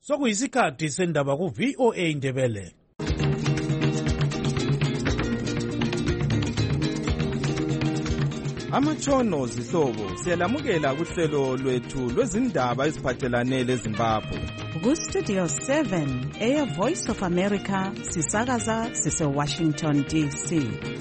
Sokuyisikhathi sendaba ku VOA Ndebele. Amatshono zihlobo siyalamukela kuhlelo lwethu lwezindaba eziphathelane leZimbabwe. Ku Studio 7 Air Voice of America sisakaza sise Washington DC.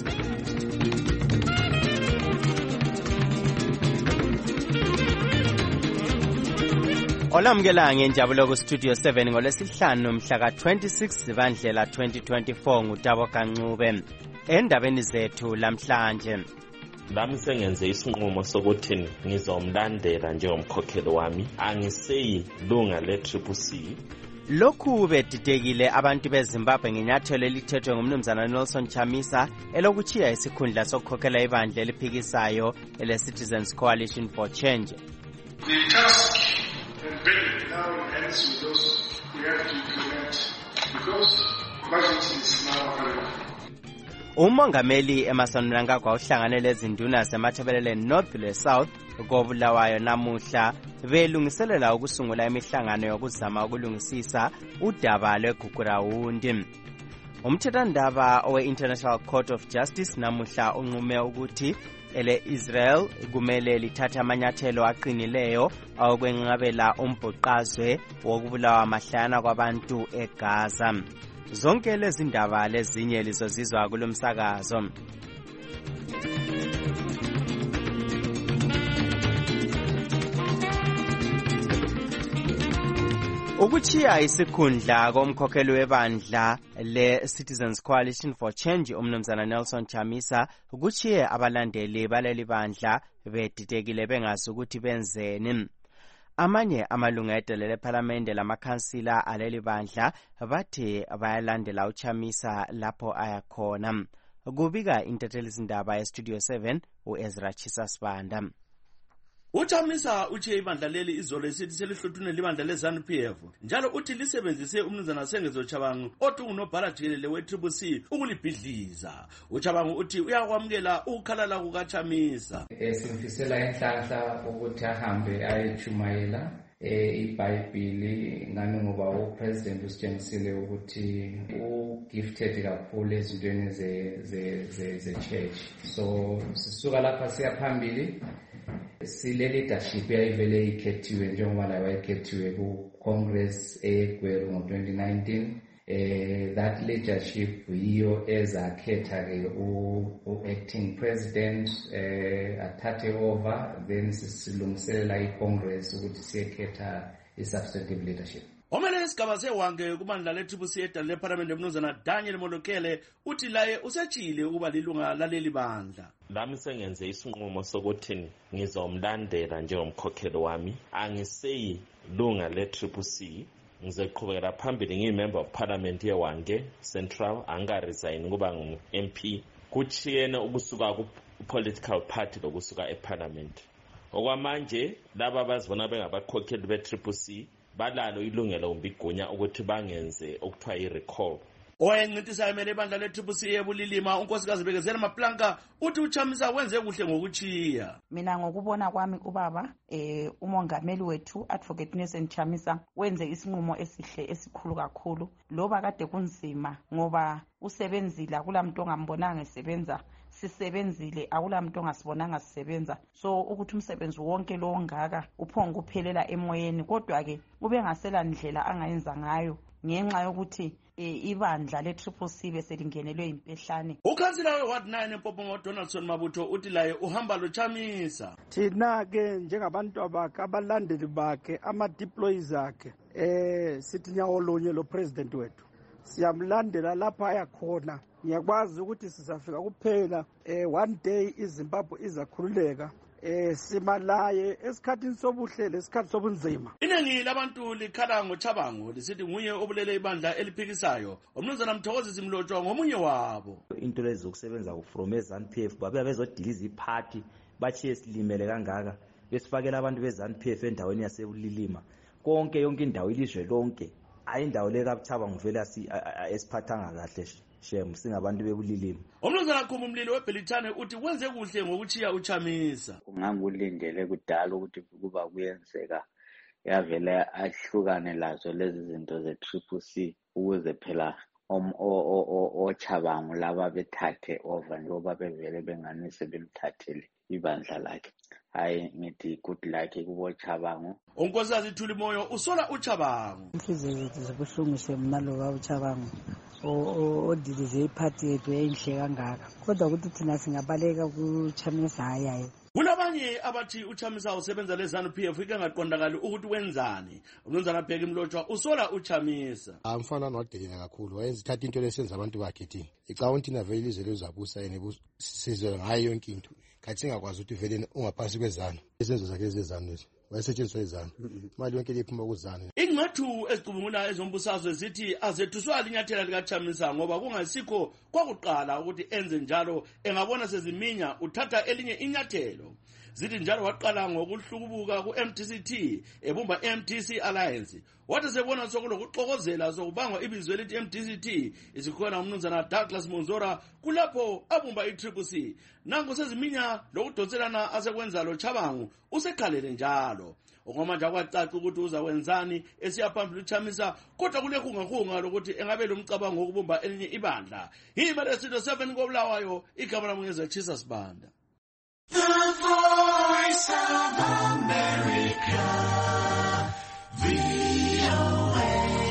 Olamukela ngenjabulo ku Studio 7 ngolesihlanu mhla ka-26 Zibandlela 2024 nguTabo Kancube. Endabeni zethu lamhlanje, lami sengenze isinqumo sokuthi ngizomlandela njengomkhokheli wami, angiseyi lunga le-CCC. Lokhu bedidekile abantu beZimbabwe ngenyathelo elithethwe ngumnumzana Nelson Chamisa elokuchiya isikhundla sokukhokhela ibandla eliphikisayo ele-Citizens Coalition for Change. The task and burden now ends with those we have to implement because budget is now available. Umongameli Emmerson Mnangagwa uhlanganele ezinduna zemathebeleleni North le South koBulawayo namuhla belungiselela ukusungula imihlangano yokuzama ukulungisisa udaba lweGugurawundi. Umthethwandaba owe-International Court of Justice namuhla unqume ukuthi Israel kumele lithathe amanyathelo aqinileyo awokwenqabela umbhuqazwe wokubulawa mahlana kwabantu eGaza. Zonke lezi ndaba lezinye lizozizwa kulomsakazo. Ukuchiya isikhundla komkhokheli webandla le-Citizens Coalition for Change umnumzana Nelson Chamisa kuchiye abalandeli baleli bandla bedidekile bengazi ukuthi benzeni. Amanye amalunga edele lePhalamende lamakhansila aleli bandla bathi bayalandela uChamisa lapho ayakhona. Kubika intethelizindaba yeStudio 7 uEzra Chisasibanda. UChamisa uchiye ibandla leli izolo esithi selihluthune libandla leZANU-PF njalo uthi lisebenzise umnumzana Sengezo Chabangu othi unobhala jikelele we-CCC ukulibhidliza. UChabangu uthi uyakwamukela ukukhalala kukaChamisa. Simfisela inhlanhla ukuthi ahambe ayechumayela iBhayibhili ngani ngoba uPresident usitshengisile ukuthi ugifted kakhulu ezintweni ze-church. So sisuka lapha siya phambili. Sile leadership yayivele ikhethiwe njengoba nayo wayekhethiwe ku-Congress eGweru ngo-2019. That leadership yiyo ezakhetha-ke u-acting president athathe over, then silungiselela i-Congress ukuthi siyekhetha i-substantive leadership. Omele isigaba sewange kubandla le-CCC edale lePhalamende umnumzana Daniel Molokele uthi laye usetshile ukuba lilunga laleli bandla. Lami sengenze isinqumo sokuthi ngizomlandela njengomkhokheli wami, angiseyi lunga le-CCC. Ngizoqhubekela phambili ngiyimember of parliament yewange Central, angaresign kuba ngu-MP. Kuchiyene ukusuka ku-political party lokusuka eParliament. Okwamanje laba bazibona bengabakhokheli be-CCC balalo ilungelo umbigunya ukuthi bangenze okuthiwa i-recall. Owayencintisana emele ibandla le-CCC ebulilima unkosikazi Bekezela Maplanka uthi uChamisa wenze kuhle ngokuchiya. Mina ngokubona kwami ubaba umongameli wethu Advocate Nelson Chamisa wenze isinqumo esihle esikhulu kakhulu loba kade kunzima ngoba usebenzile akulamuntu ongambonanga esebenza, sisebenzile akulamuntu ongasibonanga sisebenza. So ukuthi umsebenzi wonke lo ongaka uphonga uphelela emoyeni, kodwa ke ube ngasela ndlela angayenza ngayo ngenxa yokuthi ibandla le-CCC beselingenelwe impehlane. Ukhansila we-Ward 9 eMpophoma Donaldson Mabutho uthi laye uhamba loChamisa. Thina-ke njengabantu abakhe abalandeli bakhe ama-deployees akhe sithi nyawolunye lo president wethu siyamlandela lapha ayakhona. Ngiyakwazi ukuthi sizafika kuphela one day iZimbabwe izakhululeka. Simalaye esikhathini sobuhle lesikhathi sobunzima. Iningi labantu likhala ngoChabangu lisithi nguye obulele ibandla eliphikisayo. Umnumzana Mthokozisi Mlotshwa ngomunye wabo. Into lezokusebenza from eZANU-PF babuya bezodiliza iparty bachiye silimele kangaka besifakela abantu beZANU-PF endaweni yasebulilima konke yonke indawo ilizwe lonke ayindawo lekaBuchabangu vele esiphathanga kahle shem singabantu bebulilima. Umnumzana Khumumlilo weBhelithane uthi wenze kuhle ngokuchiya uChamisa. Ungangulindele kudala ukuthi kuba kuyenzeka yavele ahlukane lazo lezi zinto ze-Triple C ukuze phela ochabangu laba bethathe over njengoba bevele benganise bemthathele ibandla lakhe. Hayi ngithi good luck kubo Chabangu. uNkosikazi Thulimoyo usola uChabangu. Inhliziyo zethu zibuhlungu semna lo uChabangu odilize iphathi yethu enhle kangaka, kodwa ukuthi thina singabaleka kuChamisa hayi. Kulabanye abathi uChamisa usebenza leZANU-PF ikangaqondakali ukuthi wenzani. Umnumzana Bheki Mlotshwa usola uChamisa. Amfana nowadelela kakhulu, wayezithatha into lesenza abantu bakhe thina. Icabanga ukuthi vele ilizwe lezabusa yena busizwe ngayo yonke into. Khathi ngakwazi ukuthi vele ungaphansi kwezanu. Isenzo zakhe zezanu wayesetshenziswa izanu. Imali yonke liphuma kuzanu. Ingcathu ezicubungula ezombusazwe zithi azethuswa linyathela likaChamisa ngoba kungasikho kwakuqala ukuthi enze njalo, engabona seziminya uthatha elinye inyathelo. Zithi njalo waqala ngokuhlukubuka ku-MDCT ebumba MDC Alliance. Wathi sebona sokulokuxokozela sokubangwa ibizwe elithi MDCT isikhona umnumzana Douglas Monzora kulapho abumba i-Triple C. Nangu seziminya lokudonselana asekwenza lo Chabangu usekhalele njalo. Okwamanje akwacaca ukuthi uzawenzani esiyaphambili uChamisa, kodwa kule khungahunga lokuthi engabe lo mcabango wokubumba elinye ibandla. Yimele Studio 7 koBulawayo, igama lami ngezatshisa Sibanda. The Voice of America, VOA.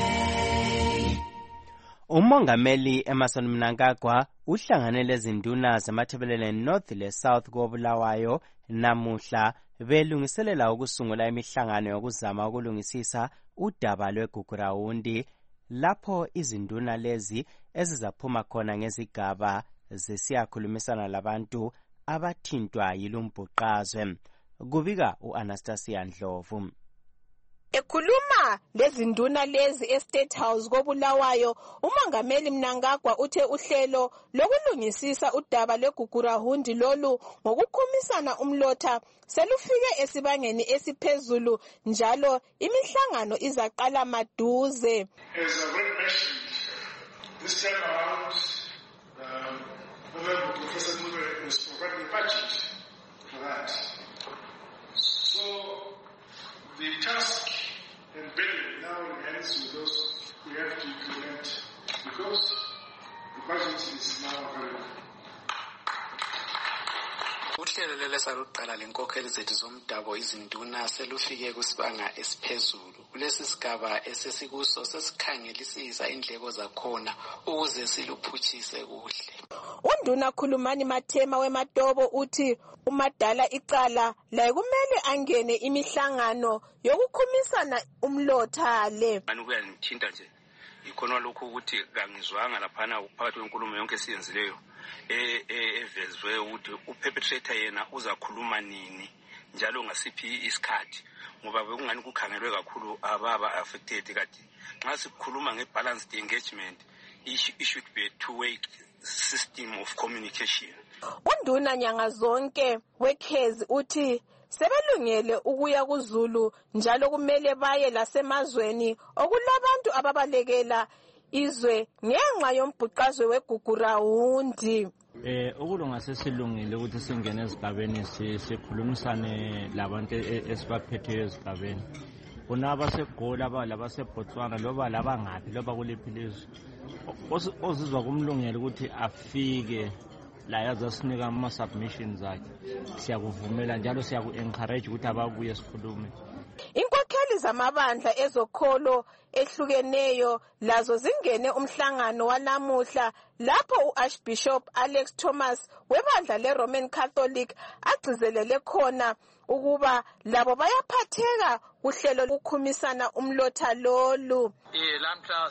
Umongameli Emmerson Mnangagwa uhlanganele izinduna zemathebeleleni North le South koBulawayo namuhla belungiselela ukusungula imihlangano yokuzama ukulungisisa udaba lweGugurawundi lapho izinduna lezi ezizaphuma khona ngezigaba zesiyakhulumisana labantu abathintwa yilumbhuqazwe. Kubika uAnastasia Ndlovu. Ekhuluma lezinduna lezi eState House koBulawayo, umongameli Mnangagwa uthe uhlelo lokulungisisa udaba lweGugurawundi lolu ngokukhumisana umlotha selufike esibangeni esiphezulu njalo imihlangano izaqala maduze. As I've already mentioned, this time around, Professor Mube was providing a budget for that. So the task and burden now ends with those we have to implement because the budget is now available. Uhlelo lelesaluqala lenkokheli zethu zomdabu izinduna selufike kusibanga esiphezulu. Kulesi sigaba esesikuso sesikhangelisisa indleko zakhona ukuze siluphuthise kuhle. Unduna Khulumani Mathema weMatobo uthi umadala icala la kumele angene imihlangano yokukhumisana umlotha le. Kuyangithinta nje ikhona lokho ukuthi kangizwanga laphana phakathi kwenkulumo yonke esiyenzileyo evezwe ukuthi uperpetrator yena uzakhuluma nini njalo ngasiphi isikhathi ngoba bekungani kukhangelwe kakhulu ababa affected kati nxa sikhuluma ngebalanced engagement it should be a two-way system of communication. Unduna nyanga zonke wekhezi uthi sebelungele ukuya kuZulu njalo kumele baye lasemazweni okulabantu ababalekela izwe ngenxa yombhuqazwe weGugurawundi. Ukulunga sesilungile ukuthi singene ezigabeni sikhulumisane labantu esibaphethe ezigabeni. Kunaba seGola abalaba seBotswana loba labangaphi loba kuliphi ilizwe. Ozizwa kumlungela ukuthi afike la yazasinika ama submissions akhe. Siyakuvumela njalo siyaku-encourage ukuthi ababuye sikhulume. Inkokheli zamabandla ezokholo ehlukeneyo lazo zingene umhlangano wanamuhla lapho uArchbishop Alex Thomas webandla leRoman Catholic agcizelele khona ukuba labo bayaphatheka uhlelo lokukhumisana umlotha lolu. Lamhla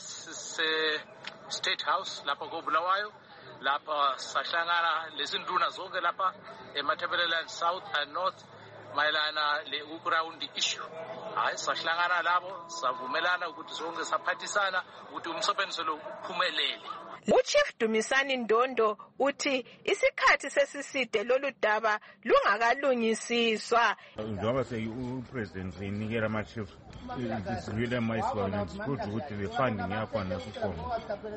State House lapho koBulawayo lapha sahlangana lezinduna zonke lapha eMathebeleleni South and North mayelana leGugurawundi issue. Hayi sahlangana labo savumelana ukuthi sonke saphathisana ukuthi umsebenzi lo uphumelele. Uchief Dumisani Ndondo uthi isikhathi sesiside lolu daba lungakalungisiswa. Njengoba uPresident inikela ama-chief it's really nice one. It's good ukuthi the funding yakhona sikhona.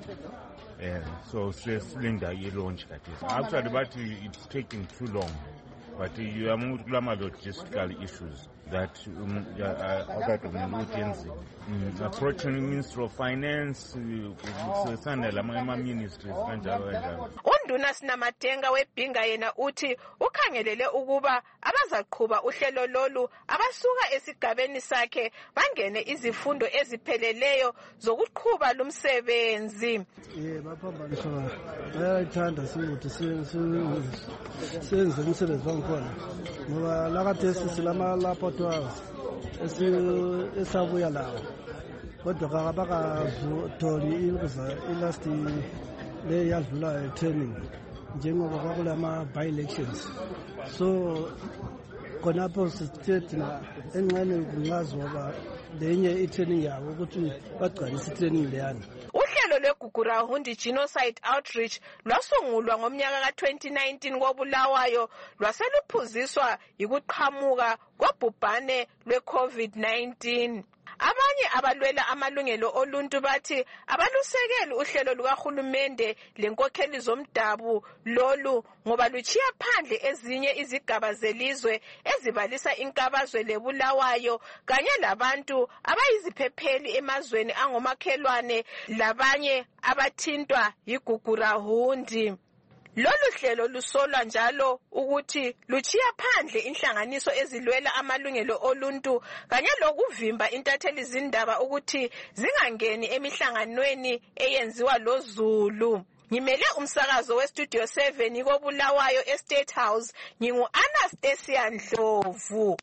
So sesilinda i-launch kati. Actually but it's taking too long. But you are more logistical issues. that government approaching Ministry of Finance, ministries kanjalo. Unduna Sinamatenga weBhinga yena uthi ukhangelele ukuba abazaqhuba uhlelo lolu abasuka esigabeni sakhe bangene izifundo ezipheleleyo zokuqhuba lumsebenzi. Baphambaniswa bayayithanda ukuthi senze umsebenzi wangikhona ngoba lakathesi silama-laboratoires esabuya lawo kodwa abakatholi ilast le yadlulayo training njengoba kwakulama-by-elections so khonapho sithe thina enxeni kungazoba lenye i-training yabo ukuthi bagcwalise i-training leyana. Uhlelo lweGugurahundi Genocide Outreach lwasungulwa ngomnyaka ka-2019 koBulawayo lwaseluphuziswa yikuqhamuka kobhubhane lwe-COVID-19. Abanye abalwela amalungelo oluntu bathi abalusekeli uhlelo lukahulumende lenkokheli zomdabu lolu ngoba luchiya phandle ezinye izigaba zelizwe ezibalisa inkabazwe leBulawayo kanye labantu abayiziphepheli emazweni angomakhelwane labanye abathintwa yiGugurahundi. Lolu hlelo lusolwa njalo ukuthi luchiya phandle inhlanganiso ezilwela amalungelo oluntu kanye lokuvimba intatheli zindaba ukuthi zingangeni emihlanganweni eyenziwa loZulu. Ngimele umsakazo weStudio 7 koBulawayo eState House ngingu-Anastasia Ndlovu.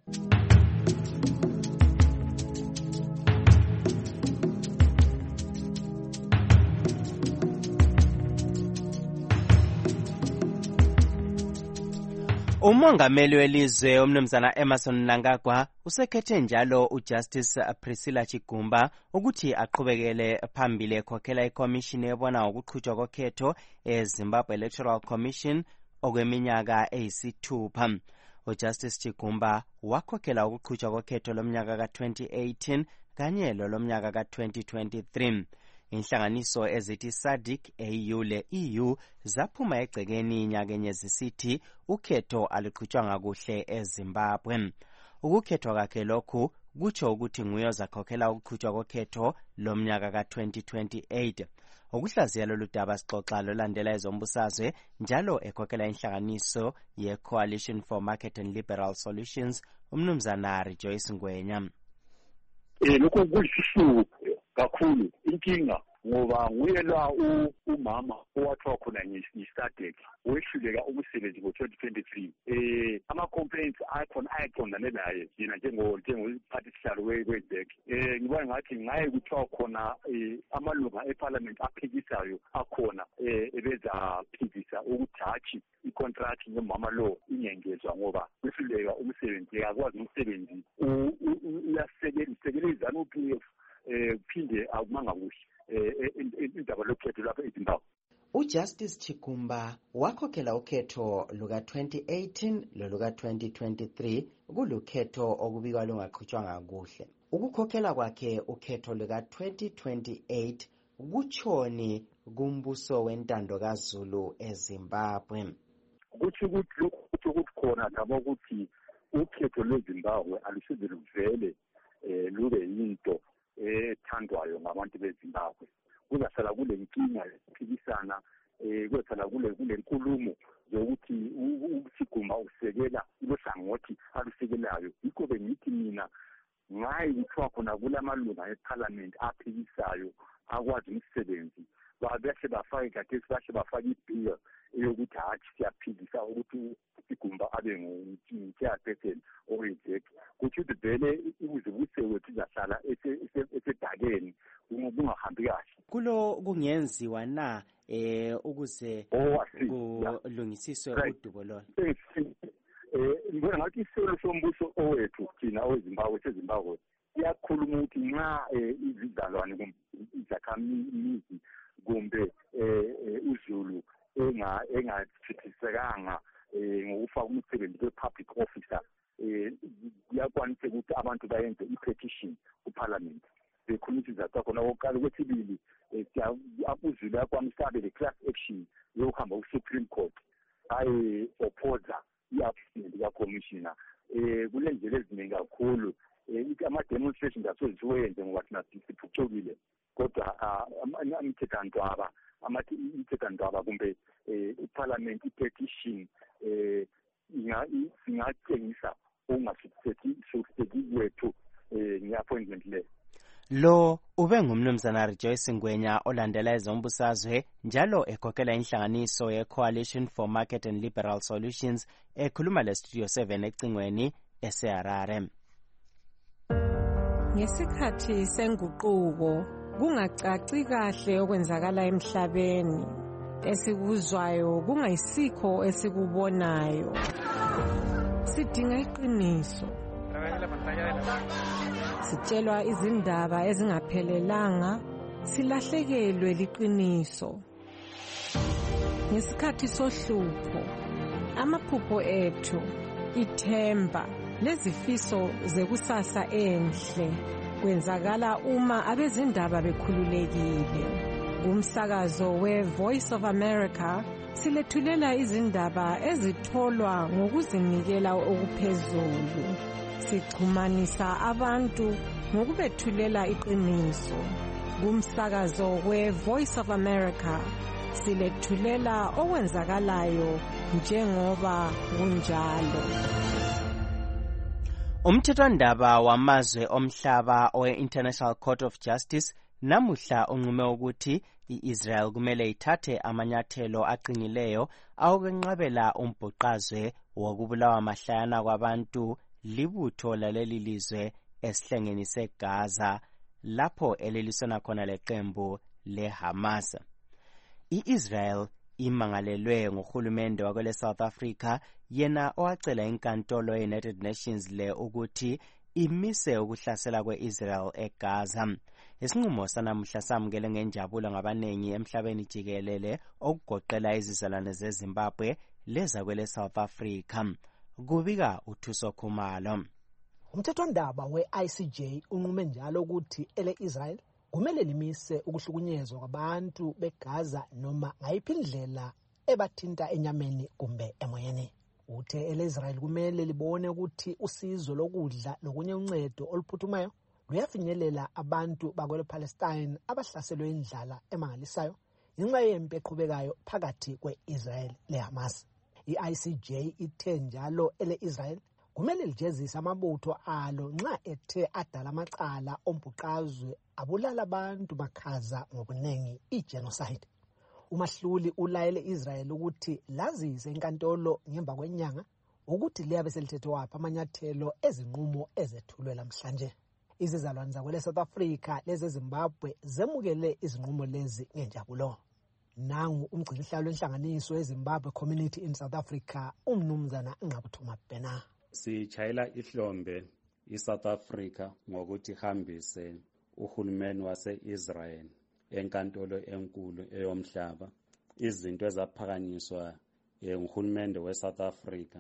Umongameli welizwe umnumzana Emmerson Mnangagwa usekhethe njalo uJustice Priscilla Chigumba ukuthi aqhubekele phambili ekhokhela iCommission ebona ngokuqhutshwa kokhetho eZimbabwe Electoral Commission okweminyaka eyisithupha. uJustice Chigumba wakhokhela ukuqhutshwa kokhetho lomnyaka ka-2018 kanye lomnyaka ka-2023. Inhlanganiso ezithi SADC, AU le-EU zaphuma egcekeni inyakenye zisithi ukhetho aluqhutshwanga kuhle eZimbabwe. Ukukhethwa kwakhe lokhu kutsho ukuthi nguye ozakhokhela ukuqhutshwa kokhetho lomnyaka ka-2028. Ukuhlaziya lolu daba sixoxa lolandela ezombusazwe njalo ekhokhela inhlanganiso ye-Coalition for Market and Liberal Solutions umnumzana Rejoice Ngwenya. Lokho kuyisihluku kakhulu inkinga ngoba nguyela umama owathiwa khona ngi-SADC wehluleka umsebenzi ngo-2023. Ama-complaints akhona ayaqondane naye yena njengophathi sihlalo we-ZEC. Ngibona ngathi ngaye kuthiwa khona amalunga eParliament aphikisayo akhona ebezaphikisa ukuthi hatshi i-contract nomama lo ingengezwa ngoba wehluleka umsebenzi akwazi umsebenzi uyasekeleza ZANU-PF phinde akumanga kuhle indaba lokhetho lapha eZimbabwe. uJustice Chigumba wakhokhela ukhetho luka-2018 loluka-2023 kulukhetho okubikwa lungaqhutshwanga kuhle. Ukukhokhela kwakhe ukhetho luka-2028 kutshoni kumbuso wentando kaZulu eZimbabwe. Kuthi ukuthi khona daba ukuthi ukhetho lweZimbabwe alusize luvele lube yinto ethandwayo ngabantu beZimbabwe. Kuzasala kule nkinga yokuphikisana, kuzasala kule nkulumo zokuthi uSigumba usekelalohlangothi alusekelayo. Yikho bengithi mina ngayi kuthiwa khona kulamalunga eParliament aphikisayo akwazi umsebenzi babehle bafake kathesi bahle bafake ibill eyokuthi hatshi siyaphikisa ukuthi uSigumba abe ngu-chairperson owe-ZEC. Kuthi ukuthi vele ukuzibuse wethu izahlala esedakeni kungahambi kahle. Kulo kungenziwa na ukuze kulungisiswe udubo lolo? Ngibona ngathi isilo sombuso owethu thina oweZimbabwe seZimbabwe siyakhuluma ukuthi nxa izizalwane izakhamizi kumbe uZulu engathithisekanga ngokufaka umsebenzi we-public officer kuyakwanisa ukuthi abantu bayenze i-petition kuParliament bekhuluma izizathu zakhona. Okokuqala, okwesibili uZulu yakwanisa abe le-class action yokuhamba ku-Supreme Court aye-opposa i-appointment ka-commissioner kule ndlela eziningi kakhulu ama-demonstrations asoze siwenze ngoba thina siphucukile kodwa imithethwandwaba kumbe iparliament i-petition singatshengisa okungasuseki kwethu nge-appointment leyo. Lo ube ngumnumzana Rejoice Ngwenya olandela ezombusazwe njalo ekhokhela inhlanganiso ye-Coalition for Market and Liberal Solutions ekhuluma le-Studio 7 ecingweni eseHarare. Ngesikhathi senguquko kungacaci kahle okwenzakala emhlabeni, esikuzwayo kungayisikho esikubonayo. Sidinga iqiniso. Sitshelwa izindaba ezingaphelelanga, silahlekelwe liqiniso. Ngesikhathi sohlupho, amaphupho ethu, ithemba, lezifiso zekusasa enhle kwenzakala uma abezindaba bekhululekile. Umsakazo we-Voice of America silethulela izindaba ezitholwa ngokuzinikela okuphezulu. Sichumanisa abantu ngokubethulela iqiniso. Kumsakazo we-Voice of America silethulela okwenzakalayo njengoba kunjalo. Umthethwandaba wamazwe omhlaba owe-International Court of Justice namuhla unqume ukuthi i-Israel kumele ithathe amanyathelo aqinileyo awokwenqabela umbhuqazwe wokubulawa mahlayana kwabantu libutho laleli lizwe esihlengeni seGaza lapho elilisana khona leqembu leHamas. I-Israel imangalelwe nguhulumende wakwele South Africa yena owacela inkantolo ye-United Nations le ukuthi imise ukuhlasela kwe-Israel eGaza. Isinqumo sanamuhla samukele ngenjabulo ngabanengi emhlabeni jikelele okugoqela izizalwane zeZimbabwe leza kwele South Africa. Kubika uThuso Khumalo. Umthethwandaba we-ICJ unqume njalo ukuthi ele-Israel kumele limise ukuhlukunyezwa kwabantu beGaza noma ngayiphi indlela ebathinta enyameni kumbe emoyeni. Uthe ele-Israel kumele libone ukuthi usizo lokudla lokunye uncedo oluphuthumayo luyafinyelela abantu bakwele Palestine abahlaselwe indlala emangalisayo ngenxa yempi eqhubekayo phakathi kwe-Israel leHamas. I-ICJ ithe njalo ele-Israel kumele lijezise amabutho alo nxa ethe adala amacala ombhuqazwe abulala abantu bakhaza ngobuningi i-genocide. Umahluli ulayele Israel ukuthi lazise inkantolo ngemva kwenyanga ukuthi liyabe selithethe waphi amanyathelo ezinqumo ezethulwe namhlanje. Izizalwane zakwele South Africa lezeZimbabwe zemukele izinqumo lezi ngenjabulo. Nangu umgcinihlalo wenhlanganiso yeZimbabwe Community in South Africa umnumzana Nqabuthuma Bhena. Sichayela ihlombe iSouth Africa ngokuthi hambise uhulumeni wase-Israel enkantolo enkulu eyomhlaba izinto ezaphakanyiswa nguhulumende weSouth Africa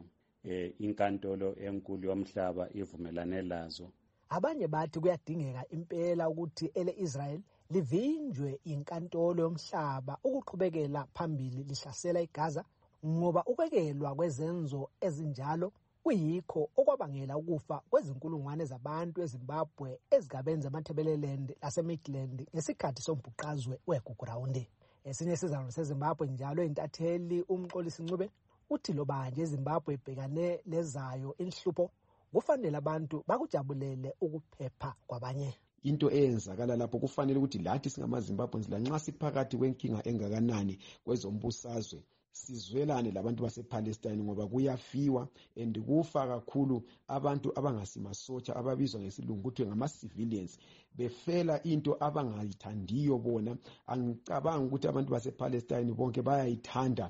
inkantolo enkulu yomhlaba ivumelane lazo. Abanye bathi kuyadingeka impela ukuthi ele-Israel livinjwe inkantolo yomhlaba ukuqhubekela phambili lihlasela iGaza ngoba ukwekelwa kwezenzo ezinjalo kuyikho okwabangela ukufa kwezinkulungwane zabantu eZimbabwe ezigabeni zamaThebeleland laseMidland ngesikhathi sombhuqazwe weGugurawundi. Esinye isizalwane seZimbabwe njalo intatheli uMxolisi Ncube uthi loba nje eZimbabwe ibhekane lezayo inhlupho kufanele abantu bakujabulele ukuphepha kwabanye. Into eyenzakala lapho kufanele ukuthi lathi singamaZimbabweans lanxa siphakathi kwenkinga engakanani kwezombusazwe sizwelane labantu basePalestine ngoba kuyafiwa and kufa kakhulu abantu abangasimasotsha ababizwa ngesilungu kuthiwe ngama-civilians befela into abangayithandiyo bona. Angicabanga ukuthi abantu basePalestine bonke bayayithanda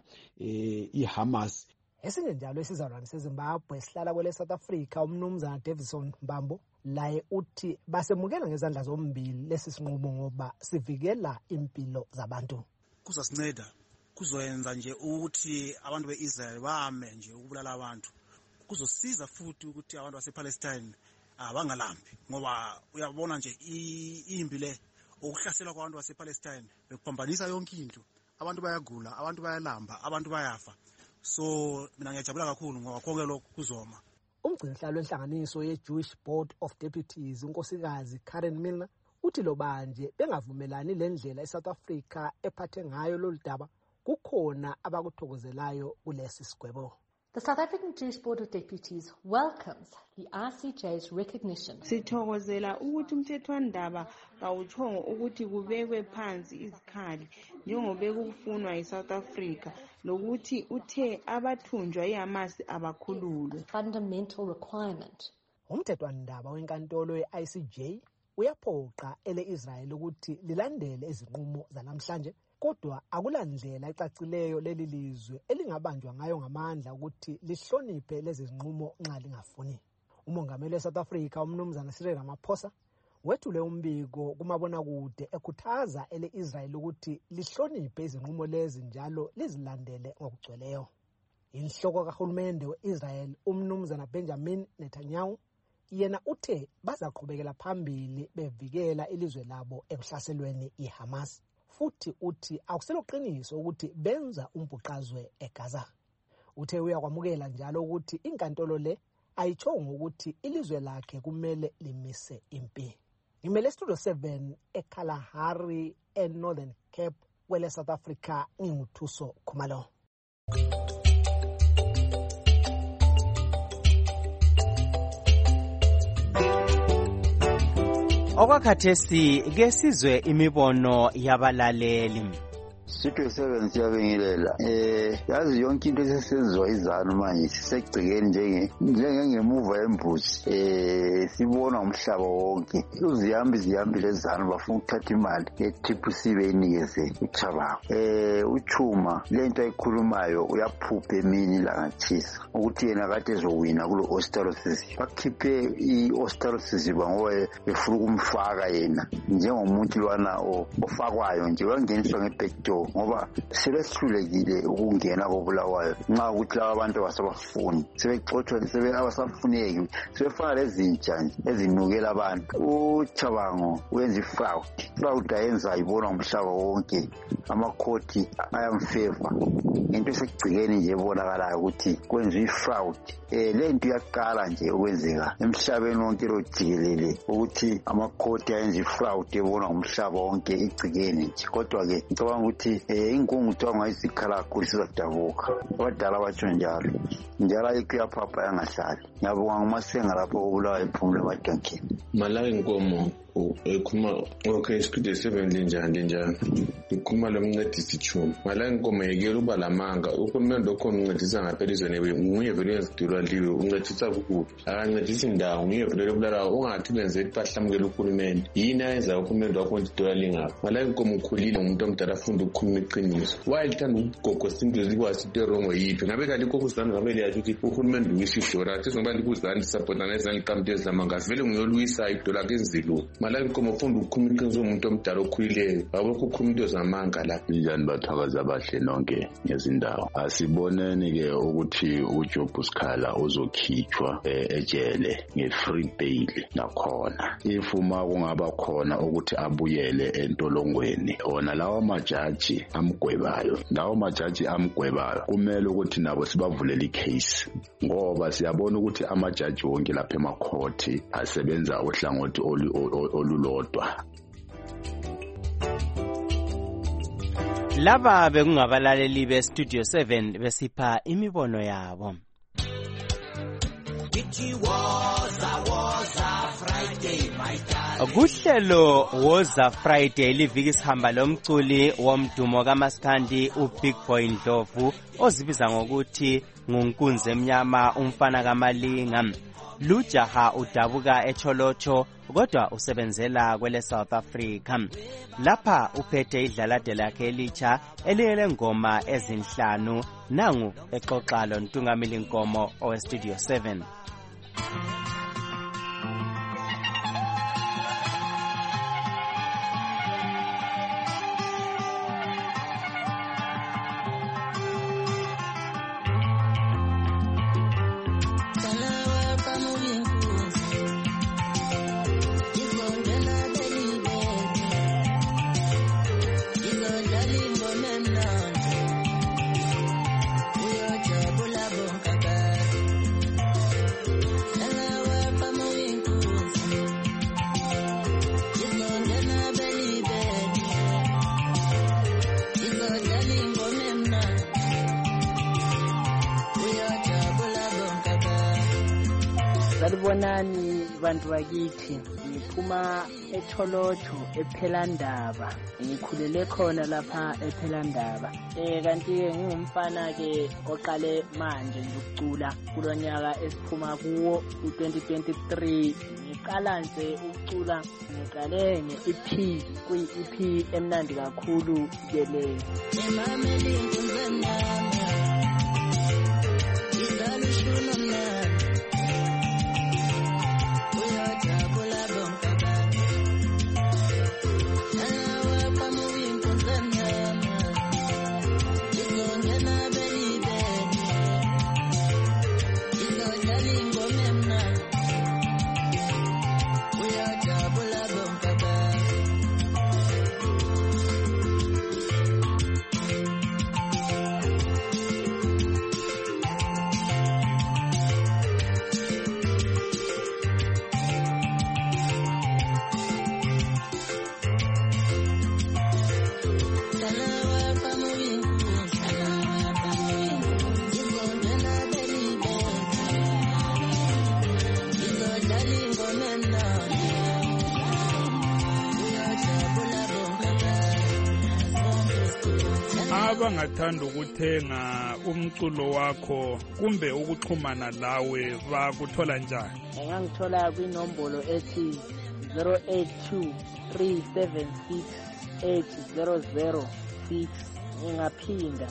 iHamas. Esinye njalo isizalwane seZimbabwe sihlala kwele South Africa umnumzana Davison Mbambo laye uthi basemukela ngezandla zombili lesi sinqumo ngoba sivikela impilo zabantu. Kuzasinceda kuzoyenza nje ukuthi abantu beIsrael bame nje ukubulala abantu. Kuzosiza futhi ukuthi abantu basePalestine bangalambi ngoba uyabona nje impi le ukuhlaselwa kwabantu basePalestine bekuphambanisa yonke into. Abantu bayagula, abantu bayalamba, abantu bayafa. So mina ngiyajabula kakhulu ngoba konke lokhu kuzoma. umgcinisihlalo wenhlanganiso ye-Jewish Board of Deputies unkosikazi Karen Milner uthi lo banje bengavumelani lendlela eSouth Africa ephathe ngayo lolu daba kukhona abakuthokozelayo kulesi sigwebo. The South African Jewish Board of Deputies welcomes the ICJ's recognition. Sithokozela ukuthi umthethwandaba kawuchongo ukuthi kubekwe phansi izikhali njengoba kufunwa eSouth Africa nokuthi uthe abathunjwa iHamas abakhululwe. Fundamental requirement. Umthethwandaba wenkantolo ye-ICJ uyaphoqa ele-Israel ukuthi lilandele izinqumo zanamhlanje, kodwa akulandlela ecacileyo leli lizwe elingabanjwa ngayo ngamandla ukuthi lihloniphe lezi zinqumo nxa lingafuni. Umongameli weSouth Africa umnumzana Cyril Ramaphosa wethule umbiko kumabonakude ekhuthaza ele-Israel ukuthi lihloniphe izinqumo lezi njalo lizilandele ngokugcweleyo. Inhloko kahulumende we-Israel umnumzana Benjamin Netanyahu yena uthe bazaqhubekela phambili bevikela ilizwe labo ekuhlaselweni iHamas. Futhi uthi akuseloqiniso ukuthi benza umbhuqazwe eGaza. Uthe uyakwamukela njalo ukuthi inkantolo le ayichongo ukuthi ilizwe lakhe kumele limise impi. Ngimele Studio 7 eKalahari eNorthern Cape kwele South Africa nginguthuso Khumalo. Okwakhathesi ke sizwe imibono yabalaleli. Studio 7 siyabingelela. Yazi yonke into esesenziwa izanu manje sisegcikeni njengemuva embuzi. Sibona umhlaba wonke. Uzihambi lezanu bafuna ukuthatha imali ye-TPC beyinikeze uChabanga. Uchuma lento ayikhulumayo uyaphupha emini langathisa ukuthi yena kade ezowina kulo Austerlitz. Bakhiphe i-Austerlitz ngoba befuna ukumfaka yena njengomuntu lwana ofakwayo nje wangeniswa ngebackdoor ngoba sebehlulekile ukungena kobulawayo nxa ukuthi laba abantu basabafuni sebexothwa sebeabasafuneki sebefana lezintsha nje ezinukela abantu. uChabango wenza ifraud ayenza ibona umhlaba wonke amakhoti ayamfeva into esegcikeni nje ebonakalayo ukuthi kwenziwa ifraud. Lento iyaqala nje ukwenzeka emhlabeni wonke lojikelele ukuthi amakhoti ayenza ifraud ebona umhlaba wonke igcikeni nje. Kodwa ke ngicabanga ukuthi inkungu tonga isikhala kakhulu sizadabuka abadala batsho njalo ayikho yaphapha yangahlali. Ngiyabonga ngumasenga lapho obulawa iphumule badankini Malawi Nkomo ekhuluma okay Studio 7 linjani ukhuluma lomncedisi Chuma. Malawi Nkomo yekela uba lamanga uhulumende okhona uncedisa ngaphela izweni nguye vele uyazidura liwe uncedisa kukhulu akancedisa indawo nguye vele obulala ungathi benze ipahlamukela uhulumende yini ayenza uhulumende wakho idura lingapha. Malawi Nkomo ukhulile umuntu omdala afunda ukukhuluma iqiniso wayithanda ukugogo into likwazi into wrong yiphi ngabe kanti kokuzana ngabe liyathi ukuthi uhulumende uyishidora athi ngoba likuzana support nezani kamntu ezamanga vele nguyolwisa idola kenzilo. Malawi Nkomo ufunda ukukhuluma iqiniso umuntu omdala okhulileyo abakho ukukhuluma into zamanga lapha. Njani bathakaza abahle nonke ngezindawo. Asiboneni ke ukuthi uJob Sikhala uzokhitshwa ejele nge-free bail nakhona ifuma kungaba khona ukuthi abuyele entolongweni. Ona lawo majaji amgwebayo kumele ukuthi nabo sibavulele icase ngoba siyabona ukuthi amajaji wonke lapha emakhoti asebenza ohlangothi olulodwa. Laba bekungabalaleli beStudio 7 besipha imibono yabo. Kuhlelo Woza Friday liviki sihamba lomculi womdumo kaMaskandi uBig Boy Ndlovu ozibiza ngokuthi nguNkunzi emnyama umfana kaMalinga. Lujaha udabuka eCholocho kodwa usebenzela kwele South Africa. Lapha uphethe idlalade lakhe elitsha eliyele ngoma ezinhlanu nangu exoxa lo Ntungamili Nkomo oweStudio 7. Sanibonani bantu bakithi, ngiphuma eTholojo ePhelandaba, ngikhulele khona lapha ePhelandaba. Kanti-ke ngingumfana-ke oqale manje nje ukucula kulonyaka esiphuma kuwo u-2023. Ngiqala nje ukucula, ngiqale nge-EP, kuyi-EP emnandi kakhulu ke leyo. Abangathanda ukuthenga umculo wakho kumbe ukuxhumana lawe bakuthola njani? Ngangithola kwinombolo ethi 0823768006. Ngingaphinda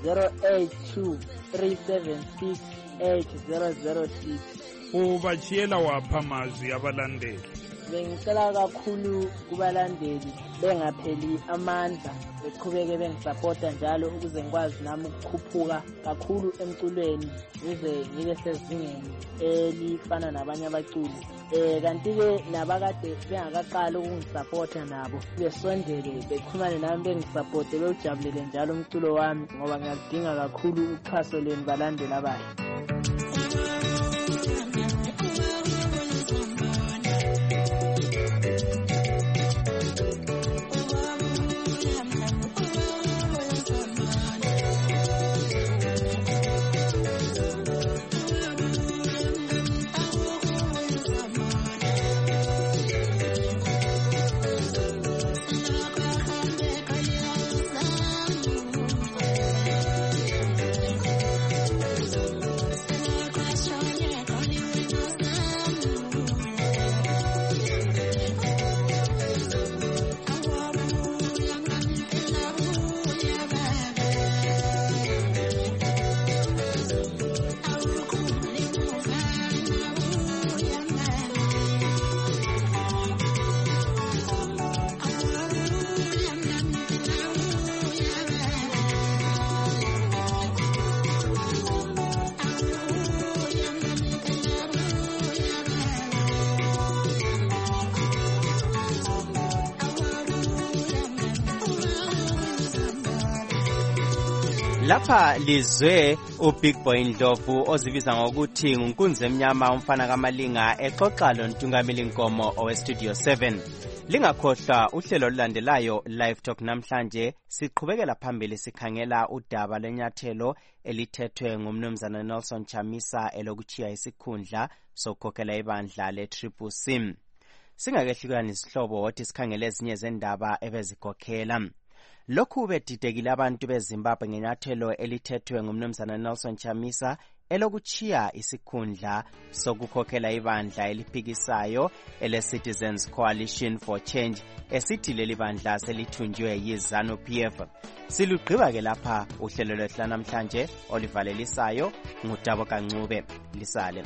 0823768006. Ubachiyela wapha amazwi abalandeli? Bengicela kakhulu kubalandeli bengapheli amandla, beqhubeke bengisapota njalo ukuze ngikwazi nami ukukhuphuka kakhulu emculweni ngize ngibe sezingeni elifana nabanye abaculi. Kanti-ke nabakade bengakaqala ukungisapota nabo besondele bexhumane nami bengisapote bewujabulele njalo umculo wami ngoba ngiyadinga kakhulu uxhaso lweni balandeli abayo. Lapha lizwe uBig Boy Ndlovu ozibiza ngokuthi nguNkunzi Emnyama umfana kaMalinga exoxa loNtungameli Nkomo oweStudio 7. Lingakhohlwa uhlelo olulandelayo Live Talk namhlanje siqhubekela phambili sikhangela udaba lenyathelo elithethwe ngumnumzana Nelson Chamisa elokuchiya isikhundla sokukhokhela ibandla leTriple-C. Singakehlukani isihlobo wathi sikhangele ezinye zendaba ebezikhokhela. Lokhu bedidekile abantu beZimbabwe ngenyathelo elithethwe ngumnumzana Nelson Chamisa elokuchiya isikhundla sokukhokhela ibandla eliphikisayo ele-Citizens Coalition for Change esithi leli bandla selithunjiwe yiZANU-PF. Silugqiba-ke lapha uhlelo lwethu namhlanje olivalelisayo nguDabo Kancube. Lisale.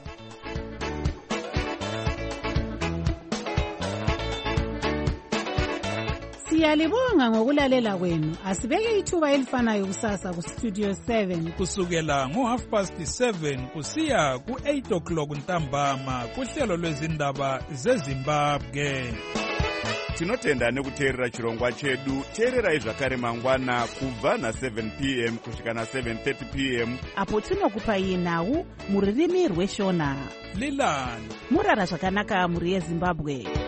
Siyalibonga ngokulalela kwenu. Asibeke ithuba elifanayo kusasa ku Studio 7 kusukela ngo7:30 kusiya ku8:00 ntambama kuhlelo lwezindaba zeZimbabwe. Tinotenda nekuteerera chirongwa chedu. Teererai zvakare mangwana kubva na7 p.m. kusvika na7:30 p.m. apo tinokupai nhau muririmi rweShona. Lilani murara zvakanaka muri yeZimbabwe.